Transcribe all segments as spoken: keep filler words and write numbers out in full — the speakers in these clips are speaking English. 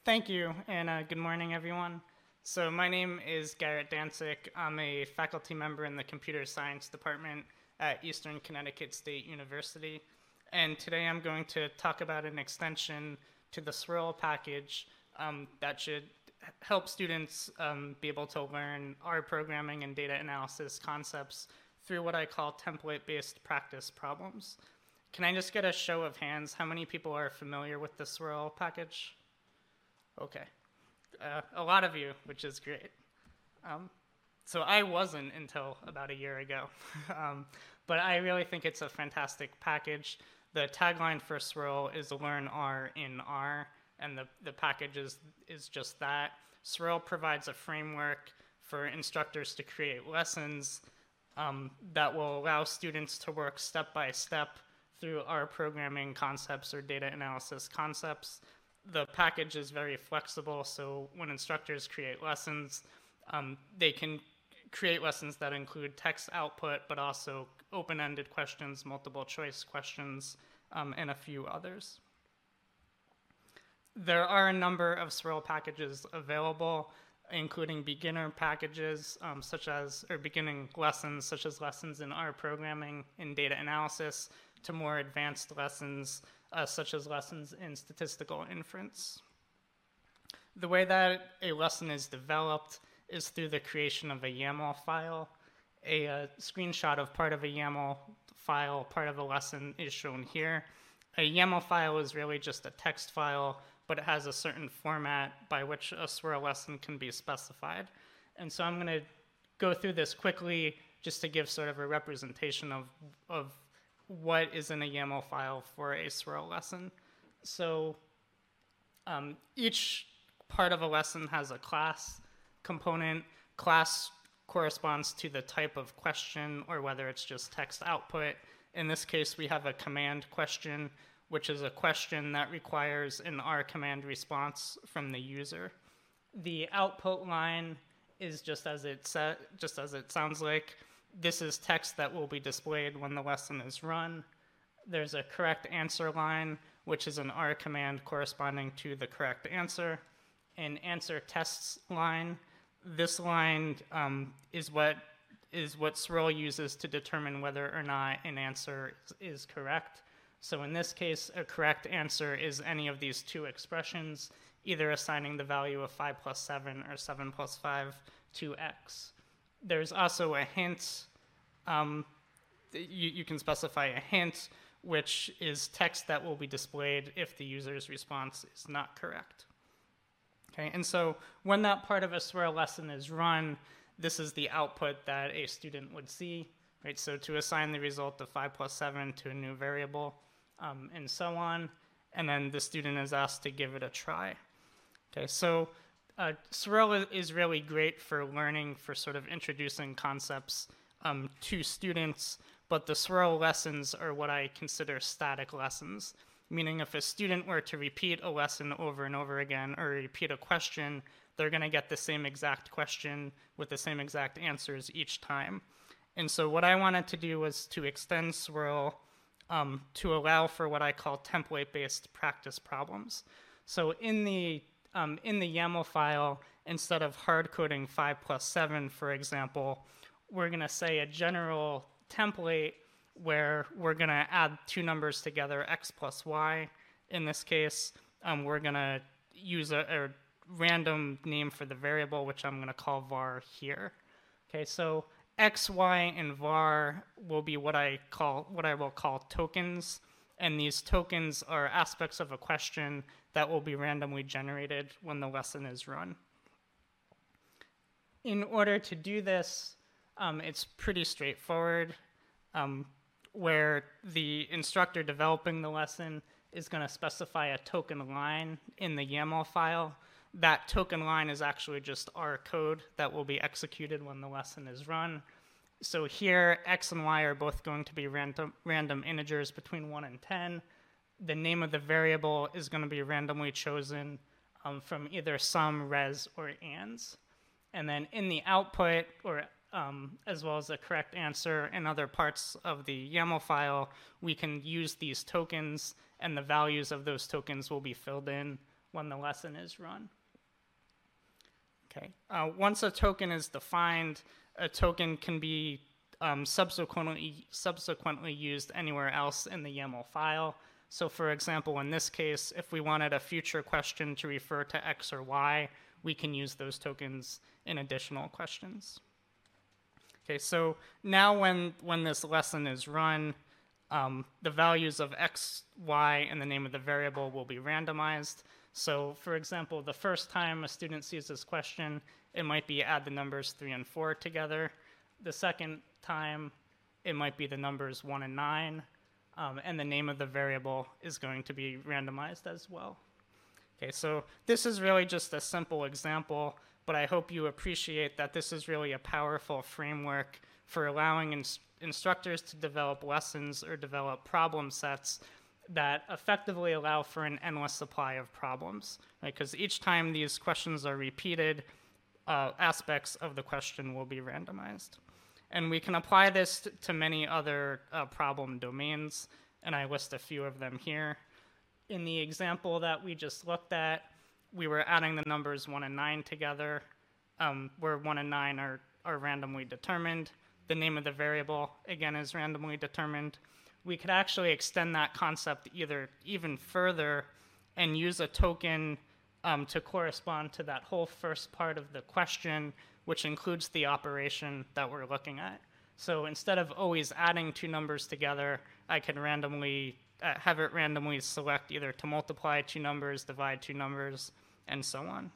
Thank you, and uh, good morning, everyone. So my name is Garrett Dancic. I'm a faculty member in the computer science department at Eastern Connecticut State University. And today I'm going to talk about an extension to the Swirl package um, that should help students um, be able to learn R programming and data analysis concepts through what I call template-based practice problems. Can I just get a show of hands? How many people are familiar with the Swirl package? Okay, uh, a lot of you, which is great. Um, so I wasn't until about a year ago, um, but I really think it's a fantastic package. The tagline for Swirl is learn R in R, and the, the package is, is just that. Swirl provides a framework for instructors to create lessons um, that will allow students to work step by step through R programming concepts or data analysis concepts. The package is very flexible, so when instructors create lessons, um, they can create lessons that include text output, but also open-ended questions, multiple choice questions, um, and a few others. There are a number of Swirl packages available, including beginner packages, um, such as, or beginning lessons, such as lessons in R programming and data analysis, to more advanced lessons, Uh, such as lessons in statistical inference. The way that a lesson is developed is through the creation of a YAML file. A, a screenshot of part of a YAML file, part of a lesson, is shown here. A YAML file is really just a text file, but it has a certain format by which a Swirl lesson can be specified. And so I'm going to go through this quickly just to give sort of a representation of, of what is in a YAML file for a Swirl lesson. So um, each part of a lesson has a class component. Class corresponds to the type of question or whether it's just text output. In this case, we have a command question, which is a question that requires an R command response from the user. The output line is just as it sa- just as it sounds like. This is text that will be displayed when the lesson is run. There's a correct answer line, which is an R command corresponding to the correct answer. An answer tests line. This line um, is what is what Swirl uses to determine whether or not an answer is, is correct. So in this case, a correct answer is any of these two expressions, either assigning the value of five plus seven or seven plus five to x. There's also a hint. Um, you, you can specify a hint, which is text that will be displayed if the user's response is not correct. Okay, and so when that part of a Swirl lesson is run, this is the output that a student would see, right? So to assign the result of five plus seven to a new variable, um, and so on, and then the student is asked to give it a try. Okay, so Uh, Swirl is really great for learning, for sort of introducing concepts um, to students, but the Swirl lessons are what I consider static lessons, meaning if a student were to repeat a lesson over and over again or repeat a question, they're going to get the same exact question with the same exact answers each time. And so what I wanted to do was to extend Swirl um, to allow for what I call template-based practice problems. So in the Um, in the YAML file, instead of hard coding five plus seven, for example, we're going to say a general template where we're going to add two numbers together, x plus y. In this case, um, we're going to use a, a random name for the variable, which I'm going to call var here. Okay, so x, y, and var will be what I call what I will call tokens. And these tokens are aspects of a question that will be randomly generated when the lesson is run. In order to do this, um, it's pretty straightforward, um, where the instructor developing the lesson is going to specify a token line in the YAML file. That token line is actually just R code that will be executed when the lesson is run. So here, x and y are both going to be random, random integers between one and ten. The name of the variable is going to be randomly chosen um, from either sum, res, or ands. And then in the output, or um, as well as the correct answer and other parts of the YAML file, we can use these tokens, and the values of those tokens will be filled in when the lesson is run. Okay. Uh, once a token is defined, a token can be um, subsequently subsequently used anywhere else in the YAML file. So for example, in this case, if we wanted a future question to refer to X or Y, we can use those tokens in additional questions. Okay, so now when, when this lesson is run, um, the values of X, Y, and the name of the variable will be randomized. So for example, the first time a student sees this question, it might be add the numbers three and four together. The second time, it might be the numbers one and nine. Um, and the name of the variable is going to be randomized as well. Okay, so this is really just a simple example, but I hope you appreciate that this is really a powerful framework for allowing ins instructors to develop lessons or develop problem sets that effectively allow for an endless supply of problems, right? Because each time these questions are repeated, uh, aspects of the question will be randomized. And we can apply this to many other uh, problem domains, and I list a few of them here. In the example that we just looked at, we were adding the numbers one and nine together, um, where one and nine are, are randomly determined. The name of the variable, again, is randomly determined. We could actually extend that concept either even further and use a token um, to correspond to that whole first part of the question, which includes the operation that we're looking at. So instead of always adding two numbers together, I can randomly uh, have it randomly select either to multiply two numbers, divide two numbers, and so on.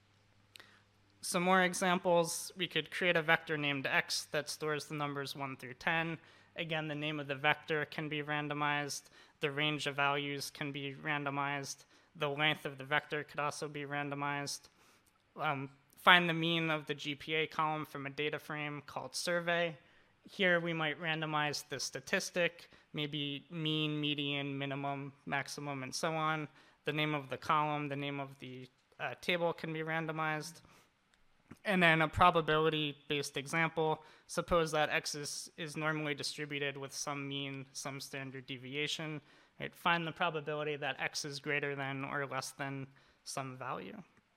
Some more examples, we could create a vector named X that stores the numbers one through ten. Again, the name of the vector can be randomized. The range of values can be randomized. The length of the vector could also be randomized. Um, find the mean of the G P A column from a data frame called survey. Here we might randomize the statistic, maybe mean, median, minimum, maximum, and so on. The name of the column, the name of the uh, table can be randomized. And then a probability-based example, suppose that X is, is normally distributed with some mean, some standard deviation. Right? Find the probability that X is greater than or less than some value.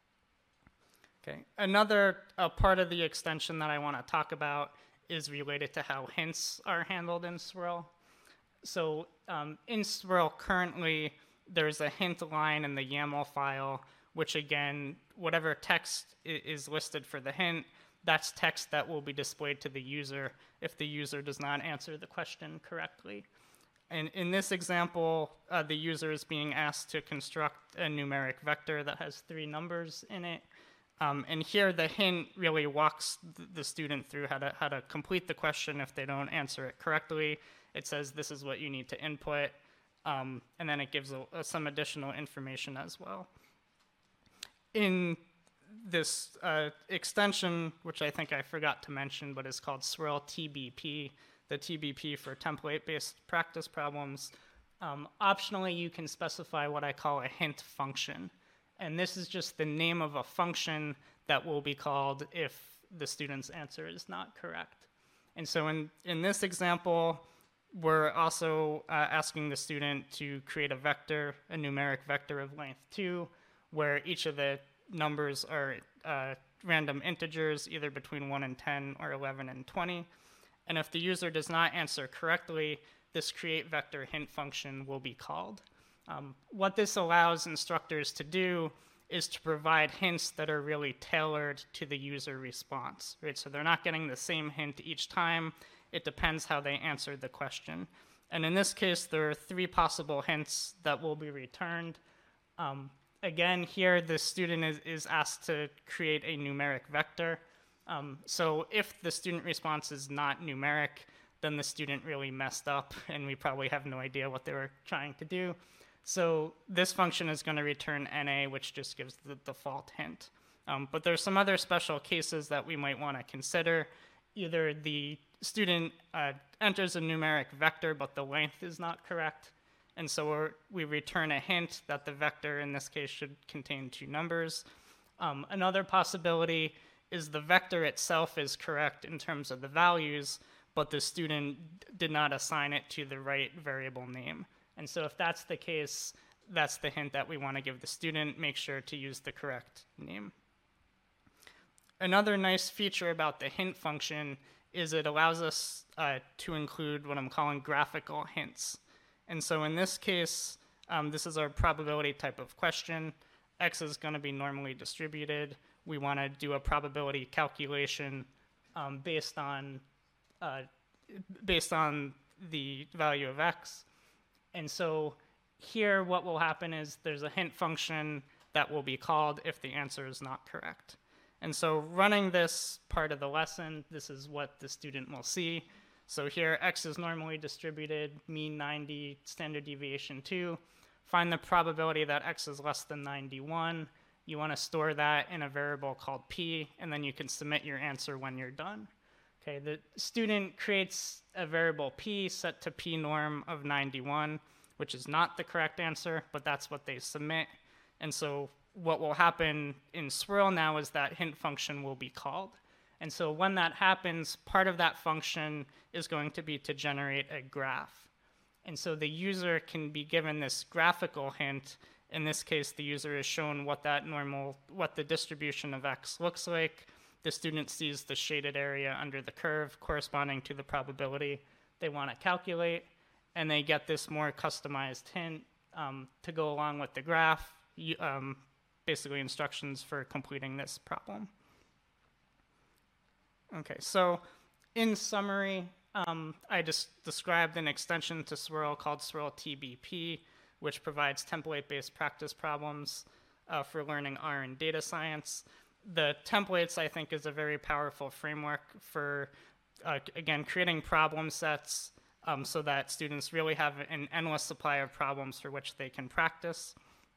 Okay. Another uh, part of the extension that I want to talk about is related to how hints are handled in Swirl. So um, in Swirl currently, there's a hint line in the YAML file, which again, whatever text is listed for the hint, that's text that will be displayed to the user if the user does not answer the question correctly. And in this example, uh, the user is being asked to construct a numeric vector that has three numbers in it. Um, and here the hint really walks th the student through how to, how to complete the question if they don't answer it correctly. It says this is what you need to input, um, and then it gives a, a, some additional information as well. In this uh, extension, which I think I forgot to mention, but is called Swirl T B P, the T B P for template-based practice problems, um, optionally you can specify what I call a hint function. And this is just the name of a function that will be called if the student's answer is not correct. And so in, in this example, we're also uh, asking the student to create a vector, a numeric vector of length two, where each of the numbers are uh, random integers, either between one and ten or eleven and twenty. And if the user does not answer correctly, this create vector hint function will be called. Um, what this allows instructors to do is to provide hints that are really tailored to the user response, right? So they're not getting the same hint each time. It depends how they answer the question. And in this case, there are three possible hints that will be returned. Um, again, here the student is, is asked to create a numeric vector. Um, so if the student response is not numeric, then the student really messed up, and we probably have no idea what they were trying to do. So this function is going to return N A, which just gives the default hint. Um, but there's some other special cases that we might want to consider. Either the student uh, enters a numeric vector, but the length is not correct. And so we're, we return a hint that the vector, in this case, should contain two numbers. Um, another possibility is the vector itself is correct in terms of the values, but the student did not assign it to the right variable name. And so if that's the case, that's the hint that we want to give the student. Make sure to use the correct name. Another nice feature about the hint function is it allows us uh, to include what I'm calling graphical hints. And so in this case, um, this is our probability type of question. X is going to be normally distributed. We want to do a probability calculation um, based on uh, based on the value of X. And so here what will happen is there's a hint function that will be called if the answer is not correct. And so running this part of the lesson, this is what the student will see. So here, X is normally distributed, mean ninety, standard deviation two. Find the probability that X is less than ninety-one. You want to store that in a variable called P, and then you can submit your answer when you're done. Okay, the student creates a variable P set to P norm of ninety-one, which is not the correct answer, but that's what they submit. And so what will happen in Swirl now is that hint function will be called. And so when that happens, part of that function is going to be to generate a graph. And so the user can be given this graphical hint. In this case, the user is shown what that normal, what the distribution of X looks like. The student sees the shaded area under the curve corresponding to the probability they want to calculate. And they get this more customized hint um, to go along with the graph. Um, basically instructions for completing this problem. Okay, so in summary, um, I just described an extension to Swirl called Swirl T B P, which provides template-based practice problems uh, for learning R and data science. The templates, I think, is a very powerful framework for, uh, again, creating problem sets um, so that students really have an endless supply of problems for which they can practice.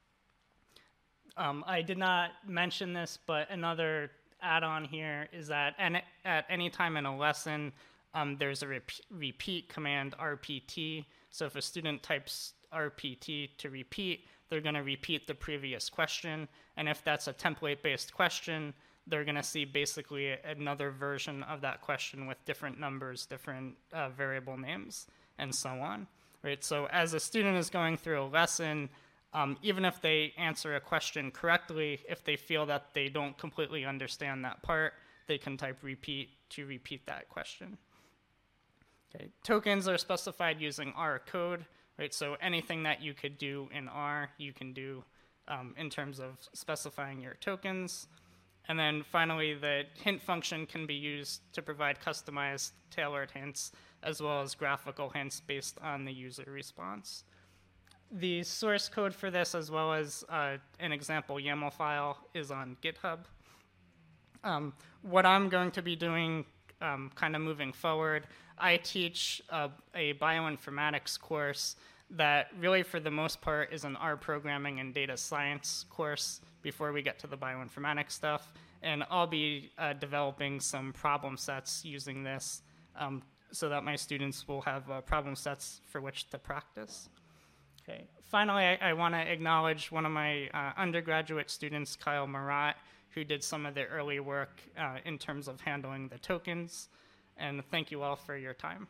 Um, I did not mention this, but another add-on here is that an, at any time in a lesson, um, there's a rep repeat command, R P T. So if a student types R P T to repeat, they're going to repeat the previous question. And if that's a template-based question, they're going to see basically another version of that question with different numbers, different uh, variable names, and so on. Right? So as a student is going through a lesson, Um, even if they answer a question correctly, if they feel that they don't completely understand that part, they can type repeat to repeat that question. Okay. Tokens are specified using R code, right? So anything that you could do in R, you can do um, in terms of specifying your tokens. And then finally, the hint function can be used to provide customized tailored hints, as well as graphical hints based on the user response. The source code for this, as well as uh, an example YAML file, is on GitHub. Um, what I'm going to be doing um, kind of moving forward, I teach uh, a bioinformatics course that really, for the most part, is an R programming and data science course before we get to the bioinformatics stuff. And I'll be uh, developing some problem sets using this um, so that my students will have uh, problem sets for which to practice. Okay. Finally, I, I want to acknowledge one of my uh, undergraduate students, Kyle Marat, who did some of the early work uh, in terms of handling the tokens. And thank you all for your time.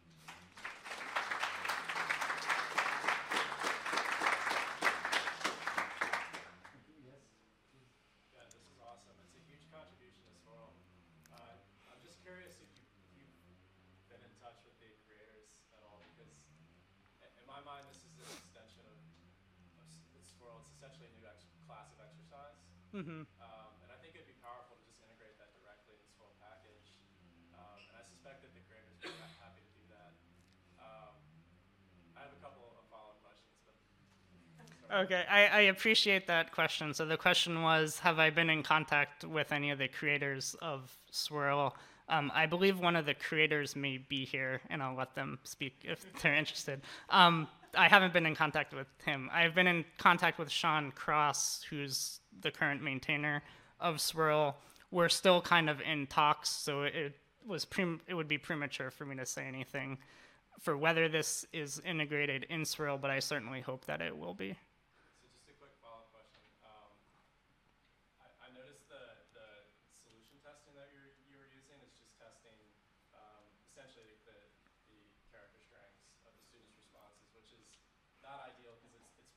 Mm-hmm. Um, and I think it'd be powerful to just integrate that directly in the Swirl package. Um, and I suspect that the creators would be happy to do that. Um, I have a couple of follow-up questions. But okay, I, I appreciate that question. So the question was, have I been in contact with any of the creators of Swirl? Um, I believe one of the creators may be here, and I'll let them speak if they're interested. Um, I haven't been in contact with him. I've been in contact with Sean Cross, who's the current maintainer of Swirl. We're still kind of in talks, so it was pre it would be premature for me to say anything for whether this is integrated in Swirl, but I certainly hope that it will be. So just a quick follow-up question. Um, I, I noticed the, the solution testing that you're, you were using is just testing um, essentially the, the character strengths of the students' responses, which is not ideal because it's, it's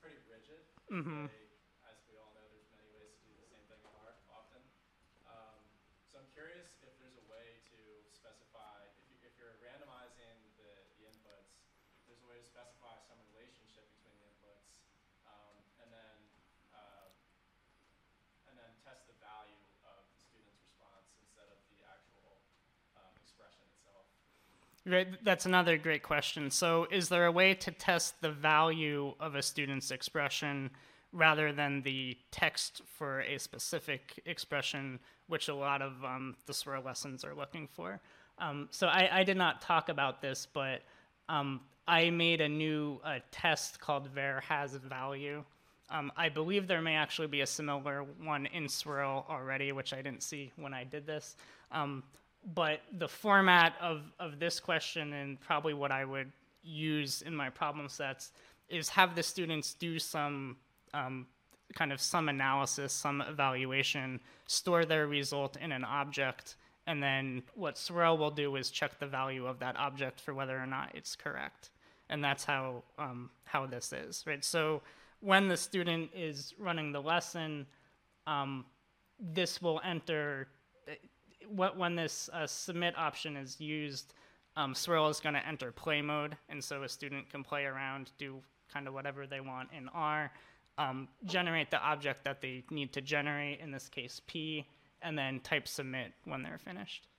pretty rigid. Mm-hmm. They, as we all know, there's many ways to do the same thing in R often. Um, so I'm curious if there's a way to specify, if, you, if you're randomizing the, the inputs, if there's a way to specify some relationship between the inputs, um, and then uh, and then test the value of the student's response instead of the actual um, expression itself. Right, that's another great question. So is there a way to test the value of a student's expression rather than the text for a specific expression, which a lot of um, the swirl lessons are looking for? Um, so I, I did not talk about this, but um, I made a new uh, test called var has value. Um, I believe there may actually be a similar one in swirl already, which I didn't see when I did this. Um, But the format of, of this question, and probably what I would use in my problem sets, is have the students do some um, kind of some analysis, some evaluation, store their result in an object, and then what Swirl will do is check the value of that object for whether or not it's correct. And that's how um, how this is, right? So when the student is running the lesson, um, this will enter. When this uh, submit option is used, um, Swirl is going to enter play mode, and so a student can play around, do kind of whatever they want in R, um, generate the object that they need to generate, in this case P, and then type submit when they're finished.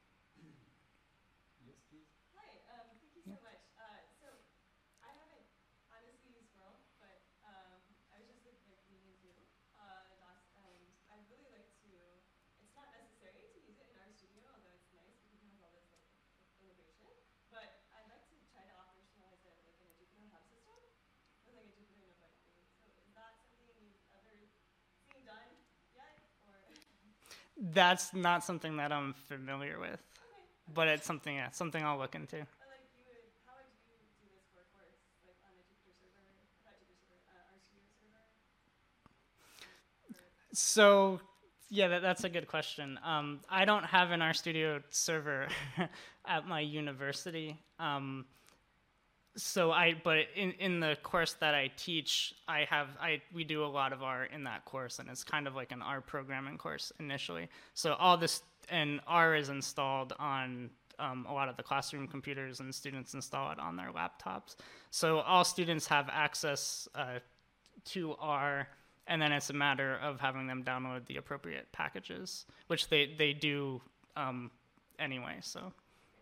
Yes, please. Hi, um, thank you so much. Uh, so I haven't honestly used Swirl, but um, I was just like, like reading through uh, docs, and I'd really like to. It's not necessary to use it in RStudio, although it's nice because it has all this like integration. But I'd like to try to operationalize it like in a Jupyter Hub system with like a Jupyter Notebook thing. So is that something you've ever seen done yet, or? That's not something that I'm familiar with, Okay. but it's something, yeah, something I'll look into. But like you would, how would you do this for a course, like on a Jupyter server, not Jupyter server, uh, RStudio server? Or, So, yeah, that, that's a good question. Um, I don't have an RStudio server at my university. Um, so I, but in, in the course that I teach, I have, I, we do a lot of R in that course, and it's kind of like an R programming course initially. So all this, and R is installed on um, a lot of the classroom computers, and students install it on their laptops. So all students have access uh, to R, and then it's a matter of having them download the appropriate packages, which they, they do um, anyway, so.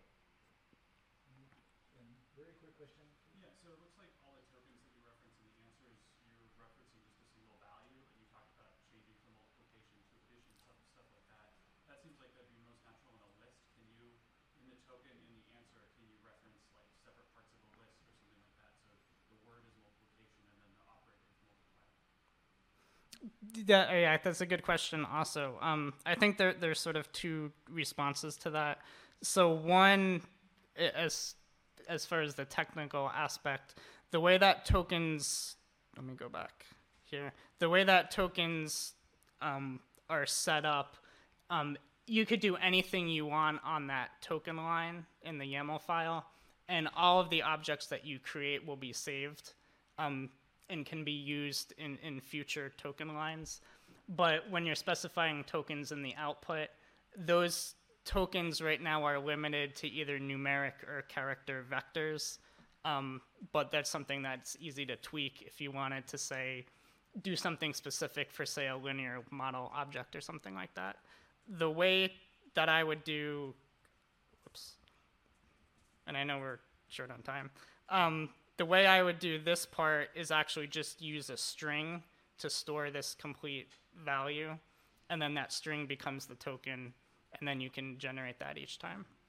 And very quick question. Yeah, so it looks like all the tokens that you reference in the answers, you're referencing just a single value, and you talked about changing from multiplication to addition, stuff, stuff like that. That seems like that'd be most natural in a list. Can you, in the token, in the answer, can you reference like separate parts of a list or something like that? So the word is multiplication and then the operator is multiply. That, yeah, that's a good question also. Um, I think there, there's sort of two responses to that. So one, i- as, as far as the technical aspect, the way that tokens, let me go back here, the way that tokens um, are set up, um, you could do anything you want on that token line in the YAML file, and all of the objects that you create will be saved. Um, and can be used in, in future token lines. But when you're specifying tokens in the output, those tokens right now are limited to either numeric or character vectors. Um, but that's something that's easy to tweak if you wanted to say, do something specific for, say, a linear model object or something like that. The way that I would do, whoops, and I know we're short on time, um, the way I would do this part is actually just use a string to store this complete value, and then that string becomes the token, and then you can generate that each time.